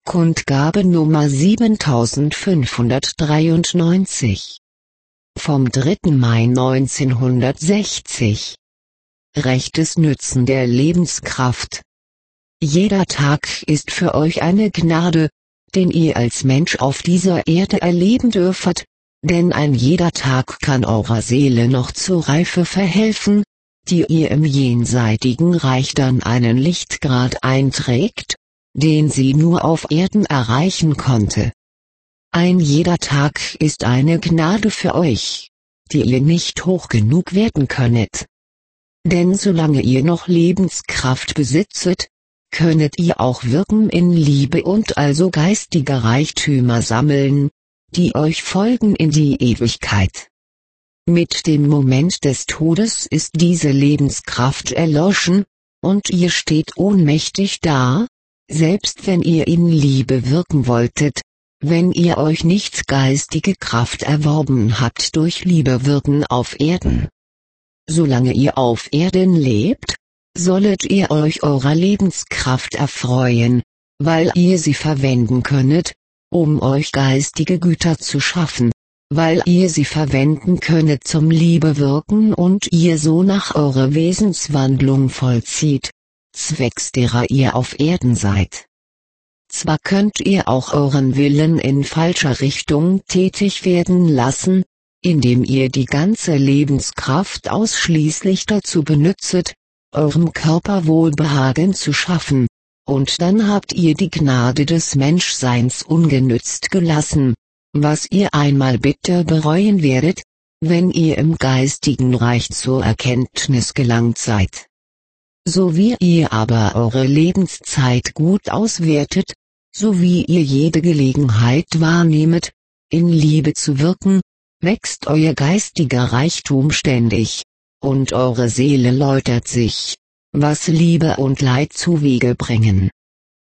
Kundgabe Nummer 7593. Vom 3. Mai 1960. Rechtes Nützen der Lebenskraft. Jeder Tag ist für euch eine Gnade, den ihr als Mensch auf dieser Erde erleben dürfet, denn ein jeder Tag kann eurer Seele noch zur Reife verhelfen, die ihr im jenseitigen Reich dann einen Lichtgrad einträgt, den sie nur auf Erden erreichen konnte. Ein jeder Tag ist eine Gnade für euch, die ihr nicht hoch genug werten könnet. Denn solange ihr noch Lebenskraft besitzet, könnet ihr auch wirken in Liebe und also geistige Reichtümer sammeln, die euch folgen in die Ewigkeit. Mit dem Moment des Todes ist diese Lebenskraft erloschen, und ihr steht ohnmächtig da, selbst wenn ihr in Liebe wirken wolltet, wenn ihr euch nicht geistige Kraft erworben habt durch Liebe wirken auf Erden. Solange ihr auf Erden lebt, sollet ihr euch eurer Lebenskraft erfreuen, weil ihr sie verwenden könnet, um euch geistige Güter zu schaffen, weil ihr sie verwenden könnet zum Liebewirken und ihr so nach eurer Wesenswandlung vollzieht, zwecks derer ihr auf Erden seid. Zwar könnt ihr auch euren Willen in falscher Richtung tätig werden lassen, indem ihr die ganze Lebenskraft ausschließlich dazu benützet, eurem Körper Wohlbehagen zu schaffen, und dann habt ihr die Gnade des Menschseins ungenützt gelassen, was ihr einmal bitter bereuen werdet, wenn ihr im geistigen Reich zur Erkenntnis gelangt seid. So wie ihr aber eure Lebenszeit gut auswertet, so wie ihr jede Gelegenheit wahrnehmet, in Liebe zu wirken, wächst euer geistiger Reichtum ständig, und eure Seele läutert sich, was Liebe und Leid zuwege bringen.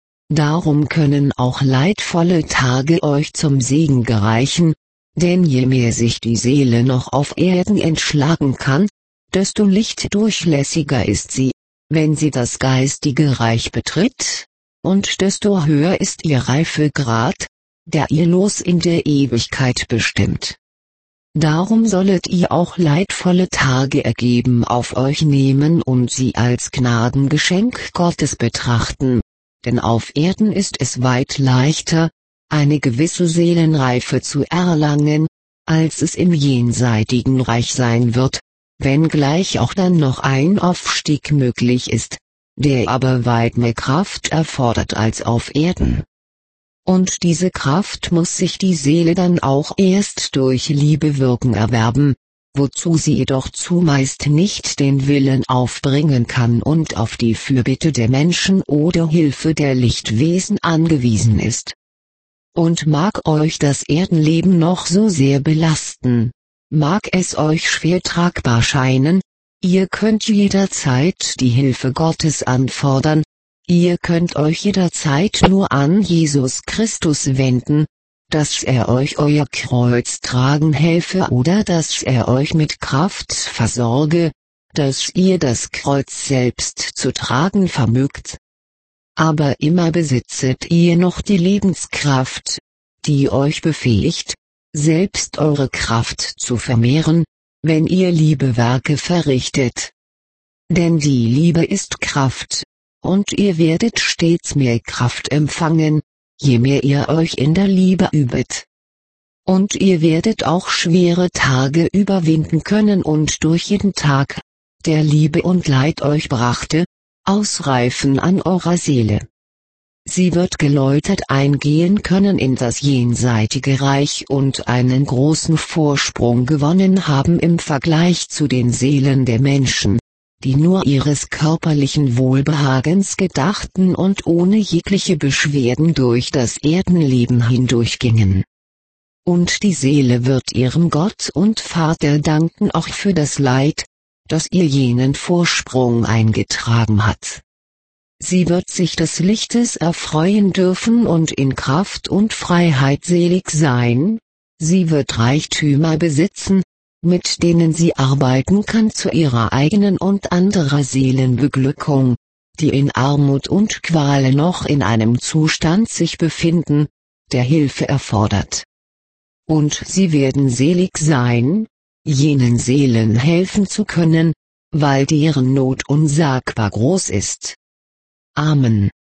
Darum können auch leidvolle Tage euch zum Segen gereichen, denn je mehr sich die Seele noch auf Erden entschlagen kann, desto lichtdurchlässiger ist sie, wenn sie das geistige Reich betritt, und desto höher ist ihr Reifegrad, der ihr Los in der Ewigkeit bestimmt. Darum sollet ihr auch leidvolle Tage ergeben auf euch nehmen und sie als Gnadengeschenk Gottes betrachten, denn auf Erden ist es weit leichter, eine gewisse Seelenreife zu erlangen, als es im jenseitigen Reich sein wird, wenngleich auch dann noch ein Aufstieg möglich ist, der aber weit mehr Kraft erfordert als auf Erden. Und diese Kraft muss sich die Seele dann auch erst durch Liebewirken erwerben, wozu sie jedoch zumeist nicht den Willen aufbringen kann und auf die Fürbitte der Menschen oder Hilfe der Lichtwesen angewiesen ist. Und mag euch das Erdenleben noch so sehr belasten, mag es euch schwer tragbar scheinen, ihr könnt jederzeit die Hilfe Gottes anfordern, ihr könnt euch jederzeit nur an Jesus Christus wenden, dass er euch euer Kreuz tragen helfe oder dass er euch mit Kraft versorge, dass ihr das Kreuz selbst zu tragen vermögt. Aber immer besitzet ihr noch die Lebenskraft, die euch befähigt, selbst eure Kraft zu vermehren, wenn ihr Liebewerke verrichtet. Denn die Liebe ist Kraft, und ihr werdet stets mehr Kraft empfangen, je mehr ihr euch in der Liebe übet. Und ihr werdet auch schwere Tage überwinden können und durch jeden Tag, der Liebe und Leid euch brachte, ausreifen an eurer Seele. Sie wird geläutert eingehen können in das jenseitige Reich und einen großen Vorsprung gewonnen haben im Vergleich zu den Seelen der Menschen, die nur ihres körperlichen Wohlbehagens gedachten und ohne jegliche Beschwerden durch das Erdenleben hindurchgingen. Und die Seele wird ihrem Gott und Vater danken auch für das Leid, das ihr jenen Vorsprung eingetragen hat. Sie wird sich des Lichtes erfreuen dürfen und in Kraft und Freiheit selig sein, sie wird Reichtümer besitzen, mit denen sie arbeiten kann zu ihrer eigenen und anderer Seelenbeglückung, die in Armut und Qual noch in einem Zustand sich befinden, der Hilfe erfordert. Und sie werden selig sein, jenen Seelen helfen zu können, weil deren Not unsagbar groß ist. Amen.